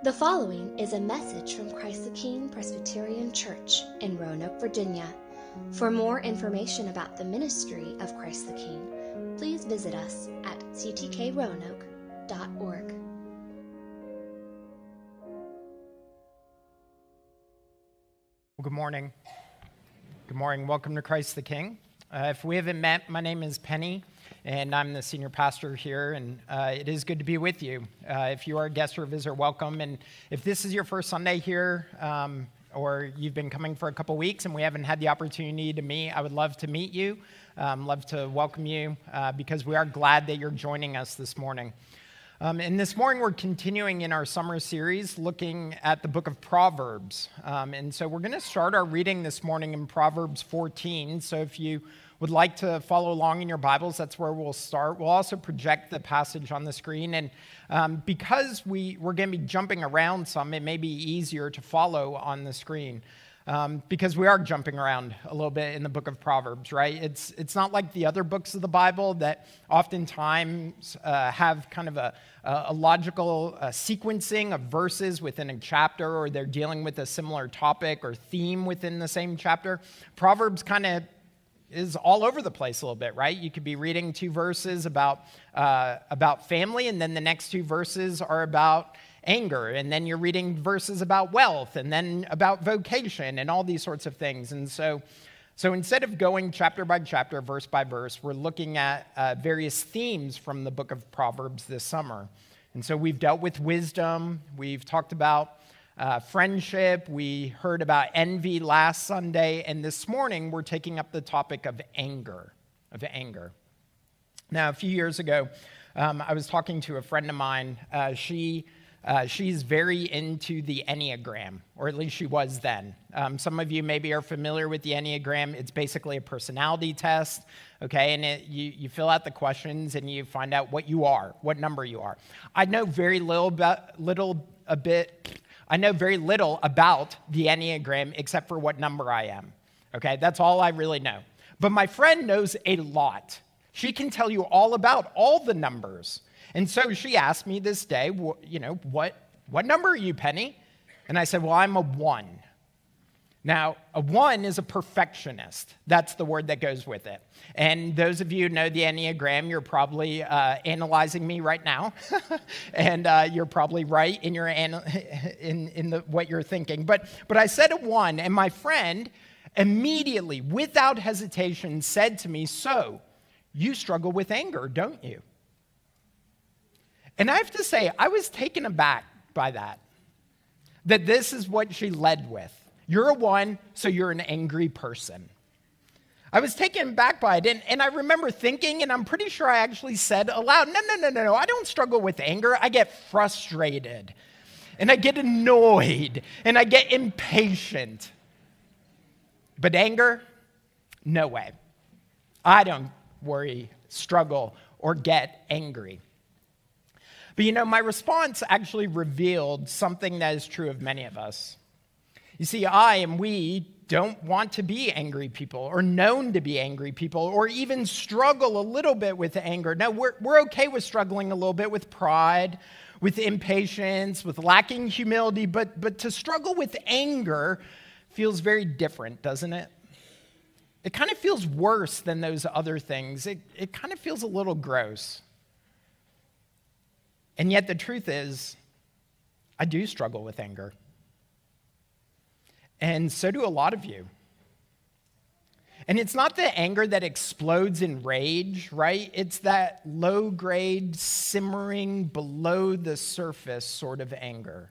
The following is a message from Christ the King Presbyterian Church in Roanoke, Virginia. For more information about the ministry of Christ the King, please visit us at ctkroanoke.org. Well, good morning. Good morning. Welcome to Christ the King. If we haven't met, my name is Penny, and I'm the senior pastor here, and it is good to be with you. If you are a guest or a visitor, welcome. And if this is your first Sunday here, or you've been coming for a couple weeks and we haven't had the opportunity to meet, I would love to meet you, love to welcome you, because we are glad that you're joining us this morning. And this morning we're continuing in our summer series looking at the book of Proverbs. And so we're going to start our reading this morning in Proverbs 14. So if you would like to follow along in your Bibles, that's where we'll start. We'll also project the passage on the screen. And because we're going to be jumping around some, it may be easier to follow on the screen. Because we are jumping around a little bit in the book of Proverbs, right? It's not like the other books of the Bible that oftentimes have kind of a logical sequencing of verses within a chapter, or they're dealing with a similar topic or theme within the same chapter. Proverbs kind of is all over the place a little bit, right? You could be reading two verses about family, and then the next two verses are about anger, and then you're reading verses about wealth, and then about vocation, and all these sorts of things. And so instead of going chapter by chapter, verse by verse, we're looking at various themes from the book of Proverbs this summer. And so we've dealt with wisdom, we've talked about friendship, we heard about envy last Sunday, and this morning we're taking up the topic of anger. Now, a few years ago, I was talking to a friend of mine. She's very into the Enneagram, or at least she was then. Some of you maybe are familiar with the Enneagram. It's basically a personality test, okay? And you fill out the questions and you find out what you are, what number you are. I know very little about the Enneagram except for what number I am, okay? That's all I really know. But my friend knows a lot. She can tell you all about all the numbers. And so she asked me this day, what number are you, Penny? And I said, well, I'm a 1. Now, a 1 is a perfectionist. That's the word that goes with it. And those of you who know the Enneagram, you're probably analyzing me right now. And you're probably right in your what you're thinking. But I said a 1, and my friend immediately, without hesitation, said to me, so you struggle with anger, don't you? And I have to say, I was taken aback by that this is what she led with. You're a 1, so you're an angry person. I was taken aback by it, and I remember thinking, and I'm pretty sure I actually said aloud, no, I don't struggle with anger. I get frustrated, and I get annoyed, and I get impatient. But anger? No way. I don't struggle, or get angry. But my response actually revealed something that is true of many of us. You see, we don't want to be angry people, or known to be angry people, or even struggle a little bit with anger. No, we're okay with struggling a little bit with pride, with impatience, with lacking humility, but to struggle with anger feels very different, doesn't it? It kind of feels worse than those other things. It kind of feels a little gross. And yet the truth is, I do struggle with anger. And so do a lot of you. And it's not the anger that explodes in rage, right? It's that low-grade, simmering, below the surface sort of anger.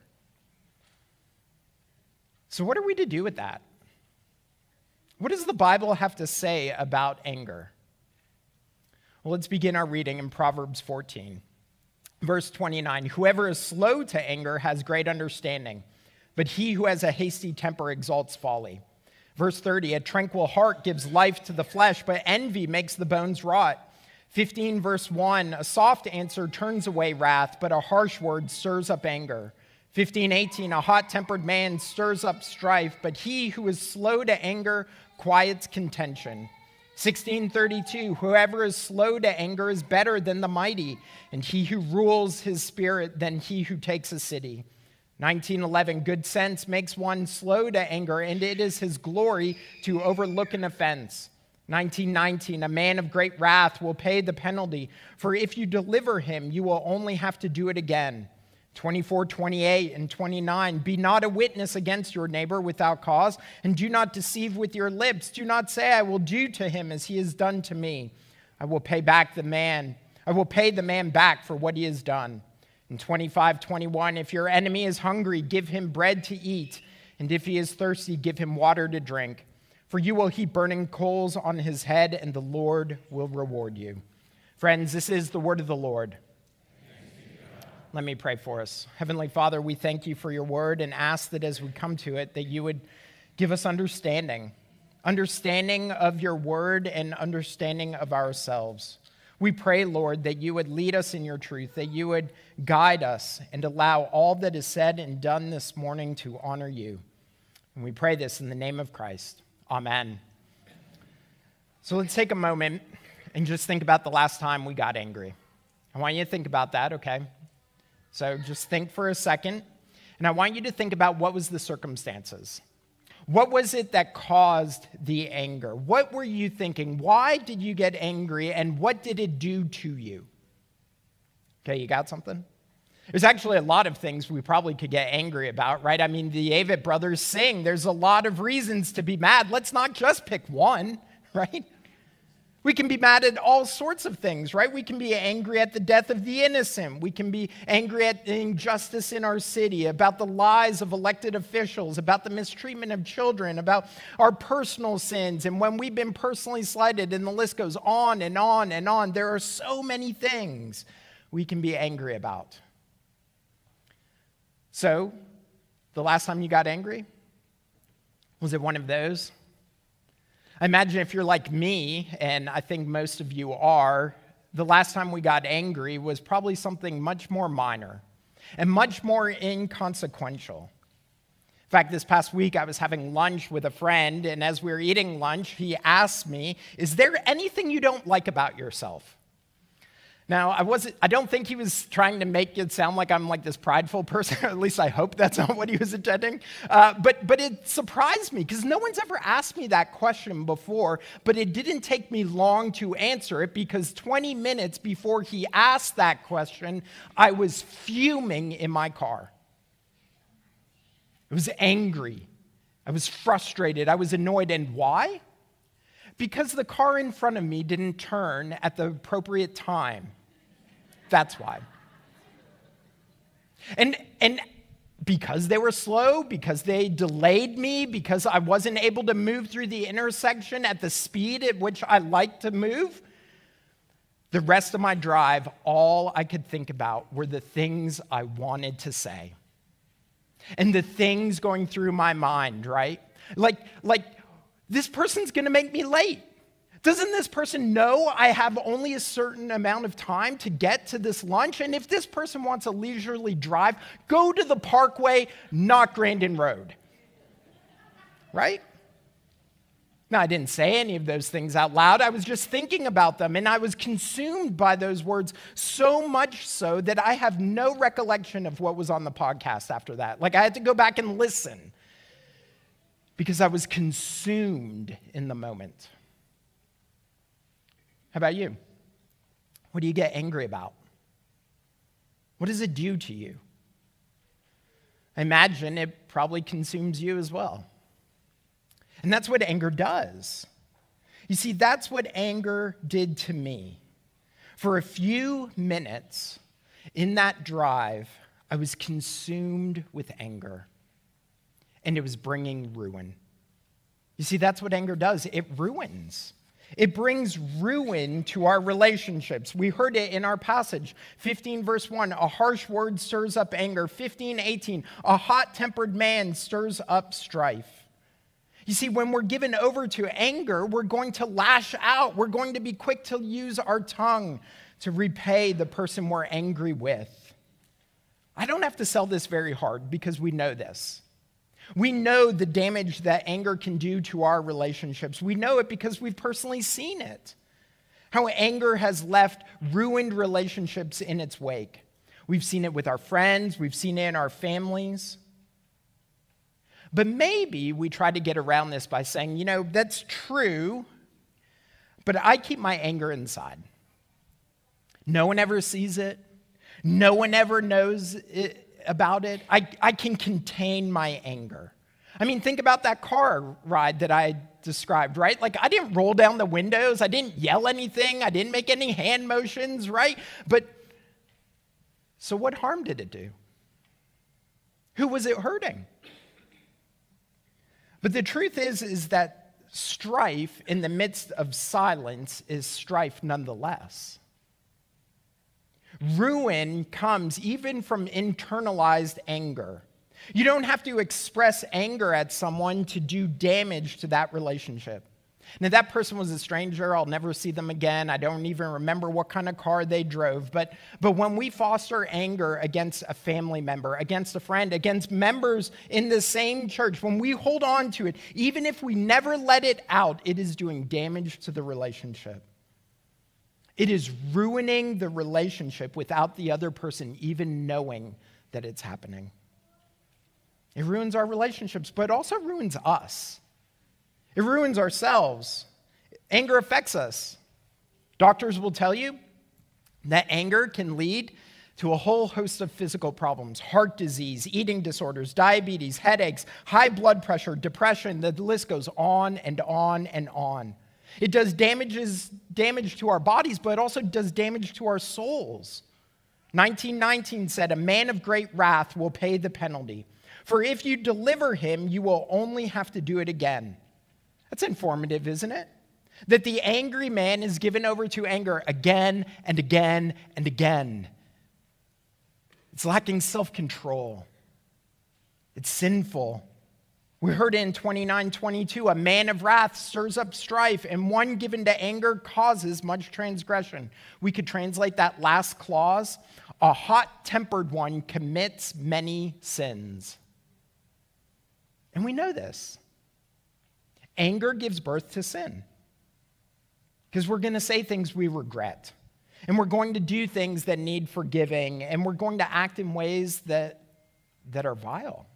So what are we to do with that? What does the Bible have to say about anger? Well, let's begin our reading in Proverbs 14. Verse 29, whoever is slow to anger has great understanding, but he who has a hasty temper exalts folly. Verse 30, a tranquil heart gives life to the flesh, but envy makes the bones rot. 15, verse 1, a soft answer turns away wrath, but a harsh word stirs up anger. 15:18, a hot-tempered man stirs up strife, but he who is slow to anger quiets contention. 16:32, whoever is slow to anger is better than the mighty, and he who rules his spirit than he who takes a city. 19:11, good sense makes one slow to anger, and it is his glory to overlook an offense. 19:19, a man of great wrath will pay the penalty, for if you deliver him, you will only have to do it again. 24:28 and 29, be not a witness against your neighbor without cause, and do not deceive with your lips. Do not say, I will do to him as he has done to me. I will pay the man back for what he has done. In 25:21, if your enemy is hungry, give him bread to eat, and if he is thirsty, give him water to drink. For you will heap burning coals on his head, and the Lord will reward you. Friends, this is the word of the Lord. Let me pray for us. Heavenly Father, we thank you for your word and ask that as we come to it, that you would give us understanding of your word and understanding of ourselves. We pray, Lord, that you would lead us in your truth, that you would guide us and allow all that is said and done this morning to honor you. And we pray this in the name of Christ. Amen. So let's take a moment and just think about the last time we got angry. I want you to think about that, okay? So just think for a second, and I want you to think about what was the circumstances. What was it that caused the anger? What were you thinking? Why did you get angry, and what did it do to you? Okay, you got something? There's actually a lot of things we probably could get angry about, right? I mean, the Avett brothers sing, there's a lot of reasons to be mad. Let's not just pick one, right? We can be mad at all sorts of things, right? We can be angry at the death of the innocent. We can be angry at the injustice in our city, about the lies of elected officials, about the mistreatment of children, about our personal sins, and when we've been personally slighted, and the list goes on and on and on. There are so many things we can be angry about. So, the last time you got angry, was it one of those? I imagine if you're like me, and I think most of you are, the last time we got angry was probably something much more minor and much more inconsequential. In fact, this past week I was having lunch with a friend, and as we were eating lunch, he asked me, is there anything you don't like about yourself? Now, I don't think he was trying to make it sound like I'm like this prideful person, or at least I hope that's not what he was intending. But it surprised me because no one's ever asked me that question before, but it didn't take me long to answer it because 20 minutes before he asked that question, I was fuming in my car. I was angry. I was frustrated. I was annoyed. And why? Because the car in front of me didn't turn at the appropriate time. That's why. And because they were slow, because they delayed me, because I wasn't able to move through the intersection at the speed at which I like to move, the rest of my drive, all I could think about were the things I wanted to say. And the things going through my mind, right? Like this person's going to make me late. Doesn't this person know I have only a certain amount of time to get to this lunch? And if this person wants a leisurely drive, go to the Parkway, not Grandin Road. Right? Now, I didn't say any of those things out loud. I was just thinking about them, and I was consumed by those words so much so that I have no recollection of what was on the podcast after that. Like, I had to go back and listen because I was consumed in the moment. How about you? What do you get angry about? What does it do to you? I imagine it probably consumes you as well. And that's what anger does. You see, that's what anger did to me. For a few minutes in that drive, I was consumed with anger, and it was bringing ruin. You see, that's what anger does. It ruins. It brings ruin to our relationships. We heard it in our passage, 15 verse 1, a harsh word stirs up anger. 15:18, a hot-tempered man stirs up strife. You see, when we're given over to anger, we're going to lash out. We're going to be quick to use our tongue to repay the person we're angry with. I don't have to sell this very hard because we know this. We know the damage that anger can do to our relationships. We know it because we've personally seen it. How anger has left ruined relationships in its wake. We've seen it with our friends. We've seen it in our families. But maybe we try to get around this by saying, that's true, but I keep my anger inside. No one ever sees it. No one ever knows about it. I can contain my anger. I mean, think about that car ride that I described, right? Like, I didn't roll down the windows. I didn't yell anything. I didn't make any hand motions, right? So what harm did it do? Who was it hurting? But the truth is that strife in the midst of silence is strife nonetheless. Ruin comes even from internalized anger. You don't have to express anger at someone to do damage to that relationship. Now, that person was a stranger. I'll never see them again. I don't even remember what kind of car they drove. But when we foster anger against a family member, against a friend, against members in the same church, when we hold on to it, even if we never let it out, it is doing damage to the relationship. It is ruining the relationship without the other person even knowing that it's happening. It ruins our relationships, but it also ruins us. It ruins ourselves. Anger affects us. Doctors will tell you that anger can lead to a whole host of physical problems: heart disease, eating disorders, diabetes, headaches, high blood pressure, depression. The list goes on and on and on. It does damage to our bodies, but it also does damage to our souls. 1919 said, "A man of great wrath will pay the penalty. For if you deliver him, you will only have to do it again." That's informative, isn't it? That the angry man is given over to anger again and again and again. It's lacking self-control. It's sinful. We heard it in 29:22, "A man of wrath stirs up strife, and one given to anger causes much transgression." We could translate that last clause, "A hot-tempered one commits many sins." And we know this. Anger gives birth to sin. Because we're going to say things we regret. And we're going to do things that need forgiving. And we're going to act in ways that are vile.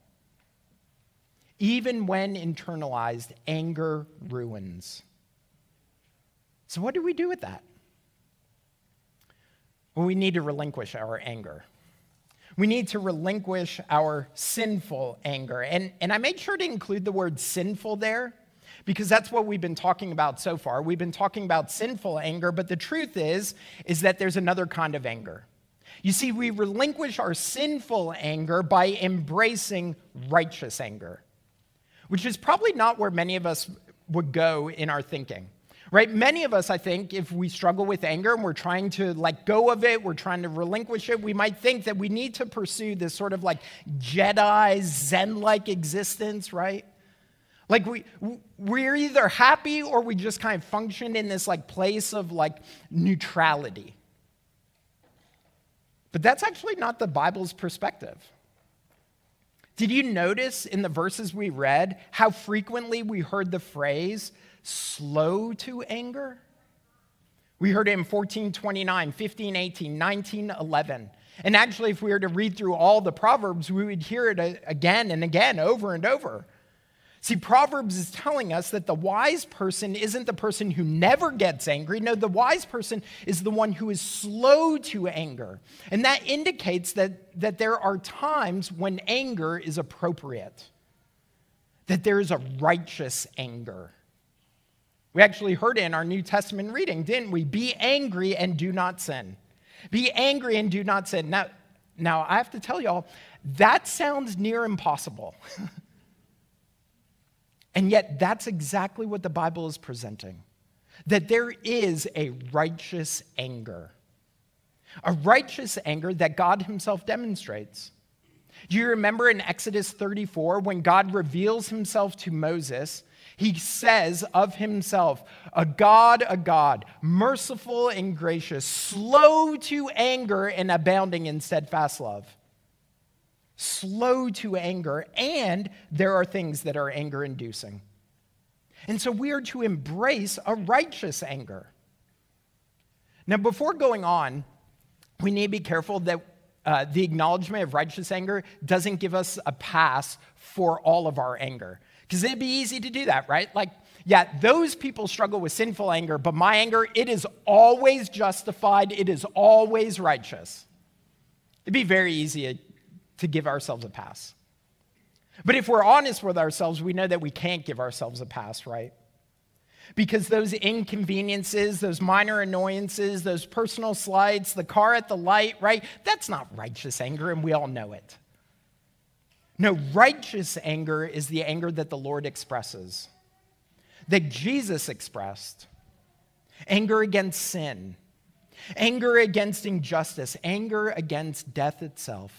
Even when internalized, anger ruins. So what do we do with that? Well, we need to relinquish our anger. We need to relinquish our sinful anger. And I made sure to include the word sinful there, because that's what we've been talking about so far. We've been talking about sinful anger, but the truth is that there's another kind of anger. You see, we relinquish our sinful anger by embracing righteous anger, which is probably not where many of us would go in our thinking, right? Many of us, I think, if we struggle with anger and we're trying to let go of it, we're trying to relinquish it, we might think that we need to pursue this sort of like Jedi, Zen-like existence, right? Like we're either happy or we just kind of function in this like place of like neutrality. But that's actually not the Bible's perspective. Did you notice in the verses we read how frequently we heard the phrase slow to anger? We heard it in 14:29, 15:18, 19:11. And actually, if we were to read through all the Proverbs, we would hear it again and again, over and over. See, Proverbs is telling us that the wise person isn't the person who never gets angry. No, the wise person is the one who is slow to anger. And that indicates that there are times when anger is appropriate, that there is a righteous anger. We actually heard it in our New Testament reading, didn't we? Be angry and do not sin. Be angry and do not sin. Now I have to tell y'all, that sounds near impossible. And yet, that's exactly what the Bible is presenting. That there is a righteous anger. A righteous anger that God himself demonstrates. Do you remember in Exodus 34, when God reveals himself to Moses, he says of himself, a God, merciful and gracious, slow to anger and abounding in steadfast love. Slow to anger, and there are things that are anger-inducing. And so we are to embrace a righteous anger. Now, before going on, we need to be careful that the acknowledgement of righteous anger doesn't give us a pass for all of our anger. Because it'd be easy to do that, right? Like, yeah, those people struggle with sinful anger, but my anger, it is always justified. It is always righteous. It'd be very easy to give ourselves a pass. But if we're honest with ourselves, we know that we can't give ourselves a pass, right? Because those inconveniences, those minor annoyances, those personal slights, the car at the light, right? That's not righteous anger, and we all know it. No, righteous anger is the anger that the Lord expresses, that Jesus expressed. Anger against sin, anger against injustice, anger against death itself.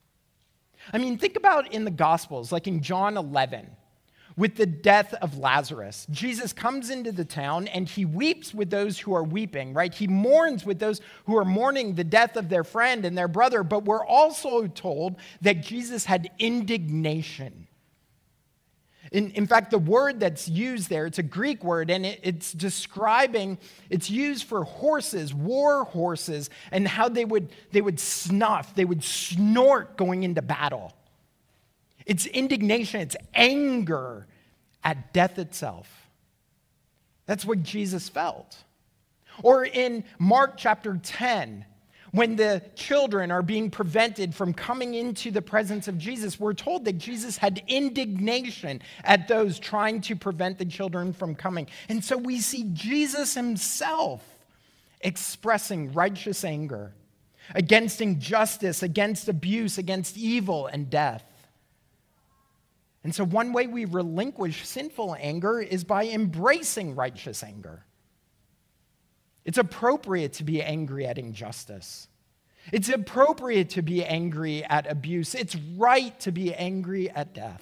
I mean, think about in the Gospels, like in John 11, with the death of Lazarus. Jesus comes into the town and he weeps with those who are weeping, right? He mourns with those who are mourning the death of their friend and their brother. But we're also told that Jesus had indignation. In fact, the word that's used there, it's a Greek word, and it's used for horses, war horses, and how they would snuff, they would snort going into battle. It's indignation, it's anger at death itself. That's what Jesus felt. Or in Mark chapter 10, when the children are being prevented from coming into the presence of Jesus, we're told that Jesus had indignation at those trying to prevent the children from coming. And so we see Jesus himself expressing righteous anger against injustice, against abuse, against evil and death. And so one way we relinquish sinful anger is by embracing righteous anger. It's appropriate to be angry at injustice. It's appropriate to be angry at abuse. It's right to be angry at death.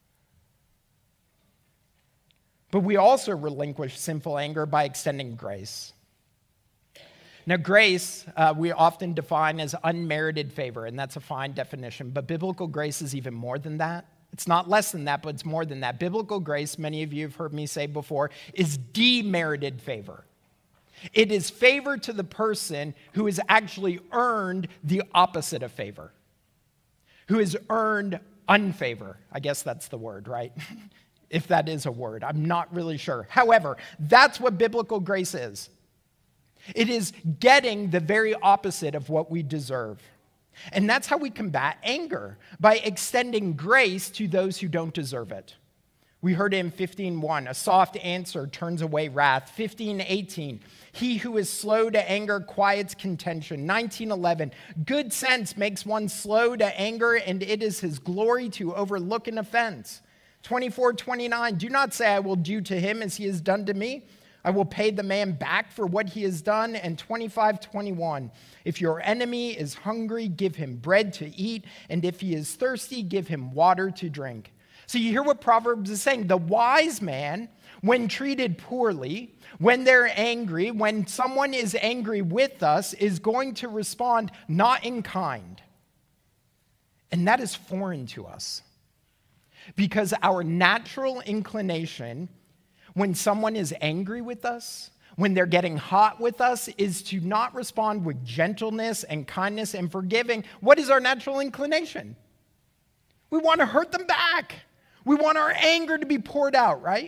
But we also relinquish sinful anger by extending grace. Now, grace, we often define as unmerited favor, and that's a fine definition, but biblical grace is even more than that. It's not less than that, but it's more than that. Biblical grace, many of you have heard me say before, is demerited favor. It is favor to the person who has actually earned the opposite of favor, who has earned unfavor. I guess that's the word, right? If that is a word, I'm not really sure. However, that's what biblical grace is. It is getting the very opposite of what we deserve. And that's how we combat anger, by extending grace to those who don't deserve it. We heard in 15:1, a soft answer turns away wrath. 15:18, he who is slow to anger quiets contention. 19:11, good sense makes one slow to anger, and it is his glory to overlook an offense. 24:29, do not say I will do to him as he has done to me. I will pay the man back for what he has done. And 25:21, if your enemy is hungry, give him bread to eat. And if he is thirsty, give him water to drink. So you hear what Proverbs is saying. The wise man, when treated poorly, when they're angry, when someone is angry with us, is going to respond not in kind. And that is foreign to us. Because our natural inclination, when someone is angry with us, when they're getting hot with us, is to not respond with gentleness and kindness and forgiving. What is our natural inclination? We want to hurt them back. We want our anger to be poured out, right?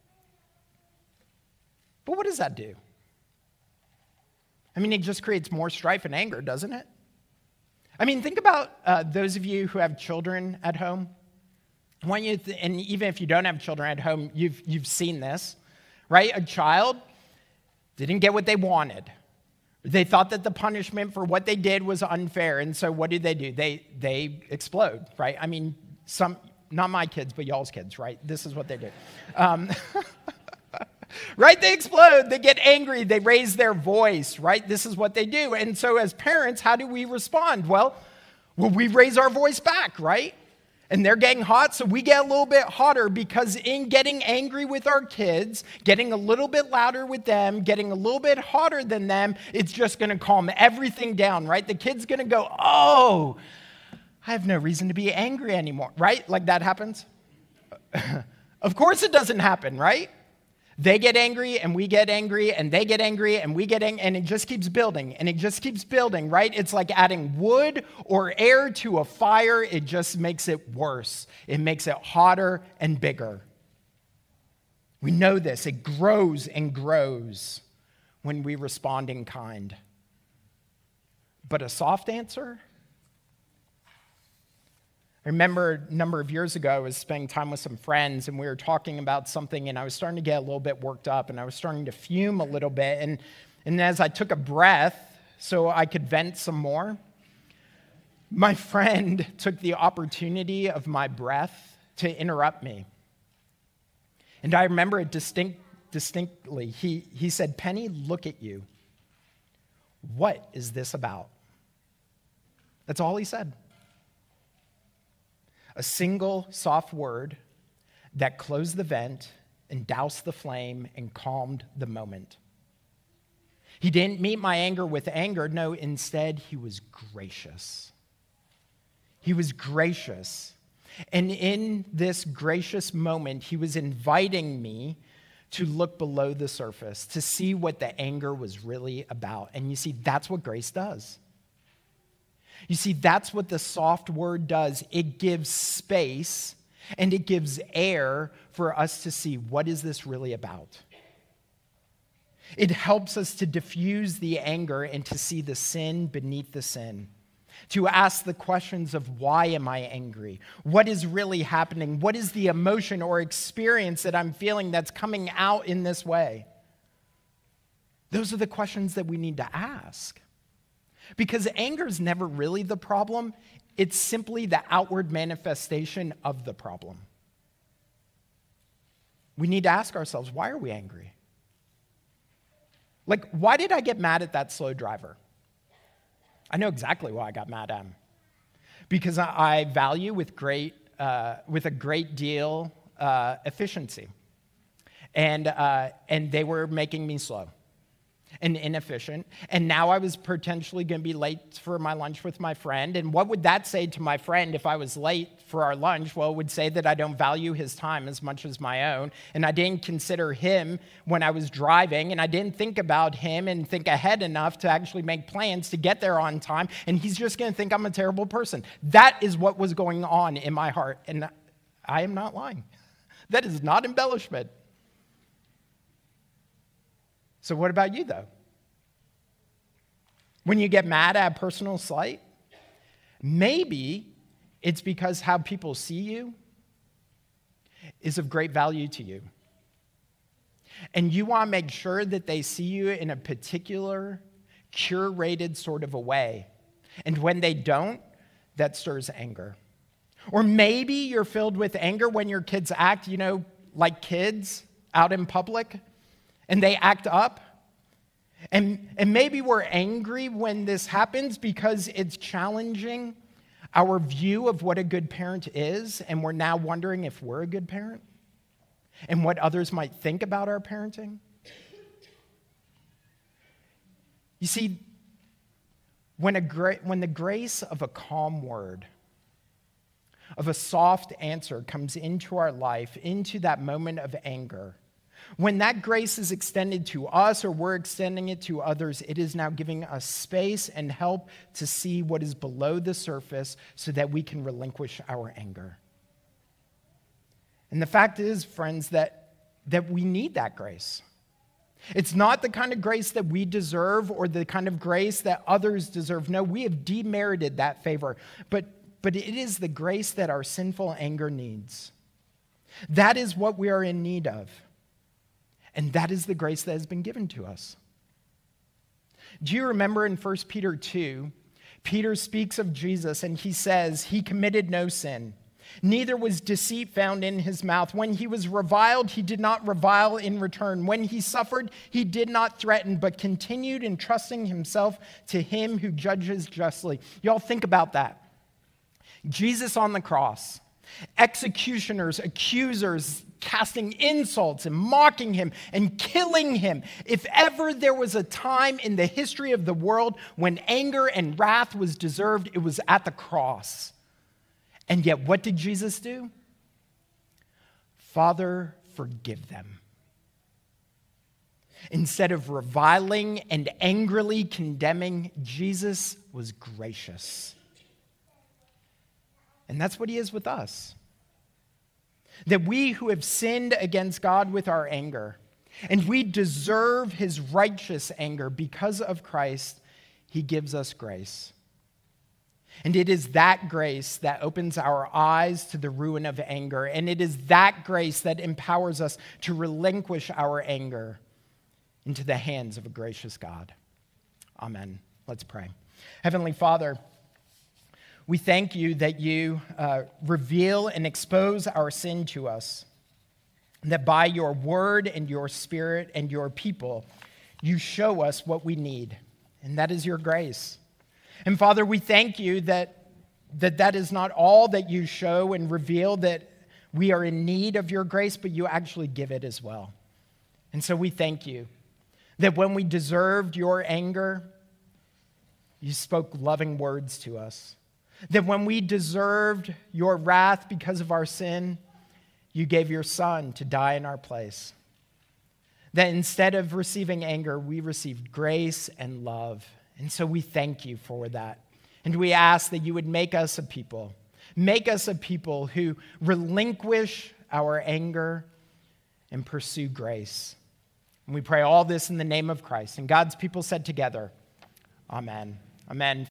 But what does that do? I mean, it just creates more strife and anger, doesn't it? I mean, think about those of you who have children at home. And even if you don't have children at home, you've seen this, right? A child didn't get what they wanted. They thought that the punishment for what they did was unfair, and so what do? They explode, right? I mean, not my kids, but y'all's kids, right? This is what they do. Right? They explode, they get angry, they raise their voice, right? This is what they do. And so as parents, how do we respond? Well, we raise our voice back, right? And they're getting hot, so we get a little bit hotter, because in getting angry with our kids, getting a little bit louder with them, getting a little bit hotter than them, it's just going to calm everything down, right? The kid's going to go, oh, I have no reason to be angry anymore, right? Like that happens? Of course it doesn't happen, right? They get angry and we get angry and they get angry and we get angry, and it just keeps building and it just keeps building, right? It's like adding wood or air to a fire. It just makes it worse. It makes it hotter and bigger. We know this. It grows and grows when we respond in kind. But a soft answer? I remember a number of years ago, I was spending time with some friends, and we were talking about something, and I was starting to get a little bit worked up, and I was starting to fume a little bit. And as I took a breath so I could vent some more, my friend took the opportunity of my breath to interrupt me. And I remember it distinctly. He said, "Penny, look at you. What is this about?" That's all he said. A single soft word that closed the vent and doused the flame and calmed the moment. He didn't meet my anger with anger. No, instead, he was gracious. He was gracious. And in this gracious moment, he was inviting me to look below the surface, to see what the anger was really about. And you see, that's what grace does. You see, that's what the soft word does. It gives space and it gives air for us to see, what is this really about? It helps us to diffuse the anger and to see the sin beneath the sin, to ask the questions of, why am I angry? What is really happening? What is the emotion or experience that I'm feeling that's coming out in this way? Those are the questions that we need to ask. Because anger is never really the problem. It's simply the outward manifestation of the problem. We need to ask ourselves, why are we angry? Like, why did I get mad at that slow driver? I know exactly why I got mad at him. Because I value with a great deal efficiency. And they were making me slow and inefficient. And now I was potentially going to be late for my lunch with my friend. And what would that say to my friend if I was late for our lunch? Well, it would say that I don't value his time as much as my own. And I didn't consider him when I was driving. And I didn't think about him and think ahead enough to actually make plans to get there on time. And he's just going to think I'm a terrible person. That is what was going on in my heart. And I am not lying. That is not embellishment. So what about you, though? When you get mad at a personal slight, maybe it's because how people see you is of great value to you. And you want to make sure that they see you in a particular, curated sort of a way. And when they don't, that stirs anger. Or maybe you're filled with anger when your kids act, like kids out in public. And they act up. And maybe we're angry when this happens because it's challenging our view of what a good parent is. And we're now wondering if we're a good parent and what others might think about our parenting. You see, when the grace of a calm word, of a soft answer comes into our life, into that moment of anger, when that grace is extended to us or we're extending it to others, it is now giving us space and help to see what is below the surface so that we can relinquish our anger. And the fact is, friends, that we need that grace. It's not the kind of grace that we deserve or the kind of grace that others deserve. No, we have demerited that favor. But it is the grace that our sinful anger needs. That is what we are in need of. And that is the grace that has been given to us. Do you remember in 1 Peter 2, Peter speaks of Jesus and he says, he committed no sin. Neither was deceit found in his mouth. When he was reviled, he did not revile in return. When he suffered, he did not threaten, but continued entrusting himself to him who judges justly. Y'all think about that. Jesus on the cross, executioners, accusers, casting insults and mocking him and killing him. If ever there was a time in the history of the world when anger and wrath was deserved, it was at the cross. And yet, what did Jesus do? Father, forgive them. Instead of reviling and angrily condemning, Jesus was gracious. And that's what he is with us. That we who have sinned against God with our anger, and we deserve his righteous anger because of Christ, he gives us grace. And it is that grace that opens our eyes to the ruin of anger. And it is that grace that empowers us to relinquish our anger into the hands of a gracious God. Amen. Let's pray. Heavenly Father, we thank you that you reveal and expose our sin to us. That by your word and your spirit and your people, you show us what we need. And that is your grace. And Father, we thank you that is not all that you show and reveal, that we are in need of your grace, but you actually give it as well. And so we thank you that when we deserved your anger, you spoke loving words to us. That when we deserved your wrath because of our sin, you gave your Son to die in our place. That instead of receiving anger, we received grace and love. And so we thank you for that. And we ask that you would make us a people who relinquish our anger and pursue grace. And we pray all this in the name of Christ. And God's people said together, Amen. Amen.